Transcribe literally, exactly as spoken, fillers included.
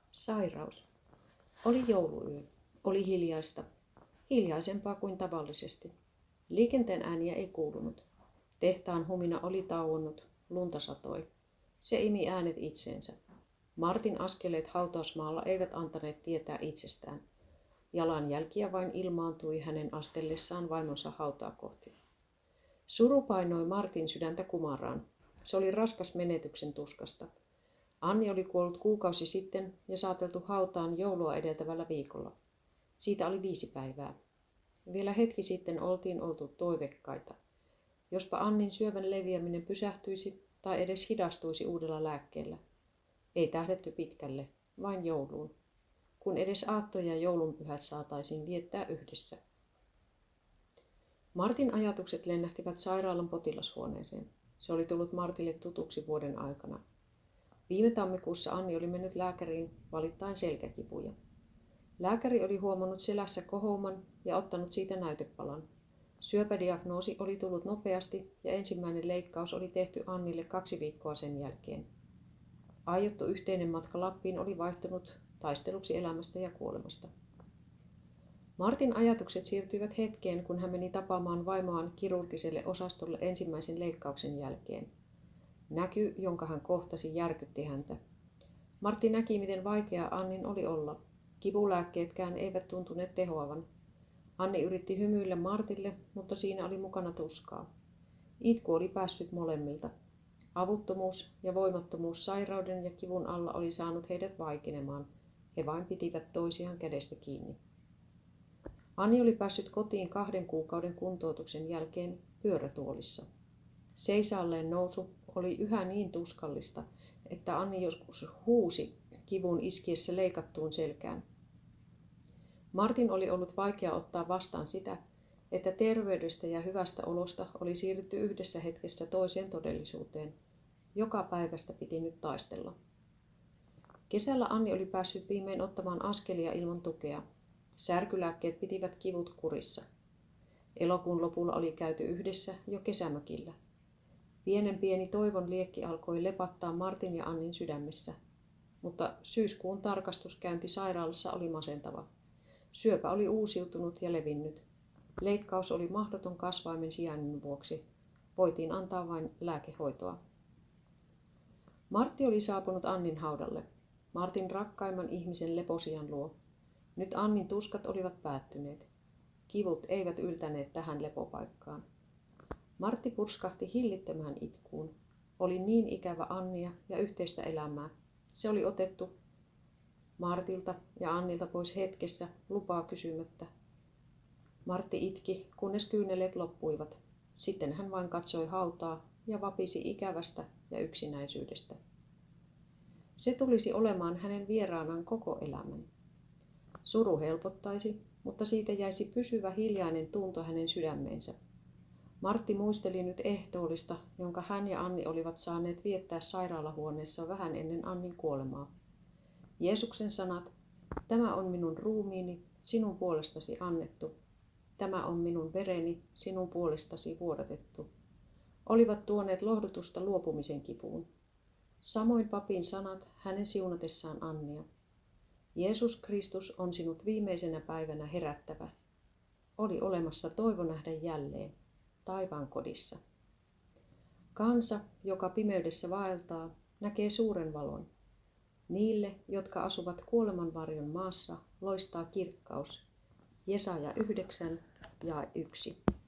Sairaus. Oli jouluyö. Oli hiljaista. Hiljaisempaa kuin tavallisesti. Liikenteen ääniä ei kuulunut. Tehtaan humina oli tauonnut. Lunta satoi. Se imi äänet itseensä. Martin askeleet hautausmaalla eivät antaneet tietää itsestään. Jalanjälkiä vain ilmaantui hänen astellessaan vaimonsa hautaa kohti. Suru painoi Martin sydäntä kumaraan. Se oli raskas menetyksen tuskasta. Anni oli kuollut kuukausi sitten ja saateltu hautaan joulua edeltävällä viikolla. Siitä oli viisi päivää. Vielä hetki sitten oltiin oltu toivekkaita. Jospa Annin syövän leviäminen pysähtyisi tai edes hidastuisi uudella lääkkeellä. Ei tähdetty pitkälle, vain jouluun. Kun edes aatto ja joulunpyhät saataisiin viettää yhdessä. Martin ajatukset lennähtivät sairaalan potilashuoneeseen. Se oli tullut Martille tutuksi vuoden aikana. Viime tammikuussa Anni oli mennyt lääkäriin valittain selkäkipuja. Lääkäri oli huomannut selässä kohouman ja ottanut siitä näytepalan. Syöpädiagnoosi oli tullut nopeasti ja ensimmäinen leikkaus oli tehty Annille kaksi viikkoa sen jälkeen. Aiottu yhteinen matka Lappiin oli vaihtunut taisteluksi elämästä ja kuolemasta. Martin ajatukset siirtyivät hetkeen, kun hän meni tapaamaan vaimoaan kirurgiselle osastolle ensimmäisen leikkauksen jälkeen. Näky, jonka hän kohtasi, järkytti häntä. Martti näki, miten vaikeaa Annin oli olla. Kipulääkkeetkään eivät tuntuneet tehoavan. Anni yritti hymyillä Martille, mutta siinä oli mukana tuskaa. Itku oli päässyt molemmilta. Avuttomuus ja voimattomuus sairauden ja kivun alla oli saanut heidät vaikenemaan. He vain pitivät toisiaan kädestä kiinni. Anni oli päässyt kotiin kahden kuukauden kuntoutuksen jälkeen pyörätuolissa. Seisaalleen nousu oli yhä niin tuskallista, että Anni joskus huusi kivun iskiessä leikattuun selkään. Martin oli ollut vaikea ottaa vastaan sitä, että terveydestä ja hyvästä olosta oli siirrytty yhdessä hetkessä toiseen todellisuuteen. Joka päivästä piti nyt taistella. Kesällä Anni oli päässyt viimein ottamaan askelia ilman tukea. Särkylääkkeet pitivät kivut kurissa. Elokuun lopulla oli käyty yhdessä jo kesämökillä. Pienen pieni toivon liekki alkoi lepattaa Martin ja Annin sydämessä. Mutta syyskuun tarkastuskäynti sairaalassa oli masentava. Syöpä oli uusiutunut ja levinnyt. Leikkaus oli mahdoton kasvaimen sijainnin vuoksi. Voitiin antaa vain lääkehoitoa. Martti oli saapunut Annin haudalle. Martin rakkaimman ihmisen leposian luo. Nyt Annin tuskat olivat päättyneet. Kivut eivät yltäneet tähän lepopaikkaan. Martti purskahti hillittömään itkuun. Oli niin ikävä Annia ja yhteistä elämää. Se oli otettu Martilta ja Annilta pois hetkessä, lupaa kysymättä. Martti itki, kunnes kyyneleet loppuivat. Sitten hän vain katsoi hautaa ja vapisi ikävästä ja yksinäisyydestä. Se tulisi olemaan hänen vieraanaan koko elämän. Suru helpottaisi, mutta siitä jäisi pysyvä hiljainen tunto hänen sydämeensä. Martti muisteli nyt ehtoollista, jonka hän ja Anni olivat saaneet viettää sairaalahuoneessa vähän ennen Annin kuolemaa. Jeesuksen sanat, tämä on minun ruumiini, sinun puolestasi annettu. Tämä on minun vereni, sinun puolestasi vuodatettu. Olivat tuoneet lohdutusta luopumisen kipuun. Samoin papin sanat hänen siunatessaan Annia. Jeesus Kristus on sinut viimeisenä päivänä herättävä. Oli olemassa toivo nähdä jälleen, taivaan kodissa. Kansa, joka pimeydessä vaeltaa, näkee suuren valon. Niille, jotka asuvat kuolemanvarjon maassa, loistaa kirkkaus. Jesaja yhdeksän ja yksi.